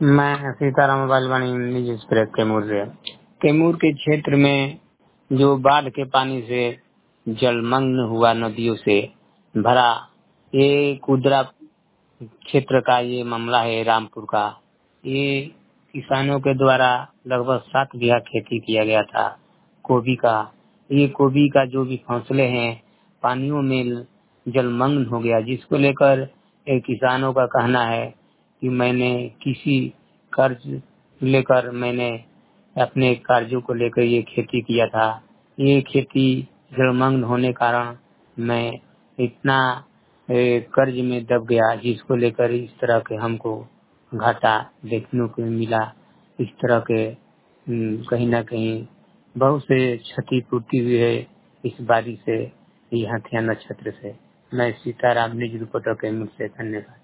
मैं सीताराम मोबाइल वाणी निजी एक्सप्रेस कैमूर से। कैमूर के क्षेत्र में जो बाढ़ के पानी से जलमग्न हुआ, नदियों से भरा, ये कुदरा क्षेत्र का ये मामला है। रामपुर का ये किसानों के द्वारा लगभग 7 बीघा खेती किया गया था गोभी का। ये गोभी का जो भी फसलें हैं पानियों में जलमग्न हो गया, जिसको लेकर किसानों का कहना है कि मैंने किसी कर्ज लेकर मैंने अपने कार्यों को लेकर ये खेती किया था। ये खेती जलमग्न होने कारण मैं इतना कर्ज में दब गया, जिसको लेकर इस तरह के हमको घाटा देखने को मिला। इस तरह के कहीं ना कहीं बहुत से क्षतिपूर्ति हुई है इस बारिश से, यहाँ हथिया नक्षत्र से। मैं सीताराम निज रिपोर्टर कैमूर से। धन्यवाद।